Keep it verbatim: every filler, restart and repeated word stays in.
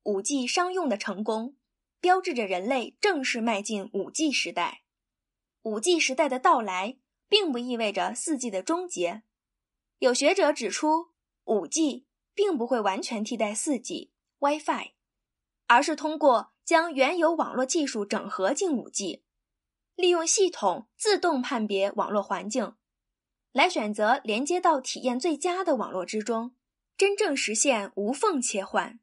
五 G 商用的成功，标志着人类正式迈进 五 G 时代。五 G 时代的到来，并不意味着 四 G 的终结。有学者指出， 五 G 并不会完全替代 四 G、WiFi， 而是通过将原有网络技术整合进 五 G， 利用系统自动判别网络环境，来选择连接到体验最佳的网络之中，真正实现无缝切换。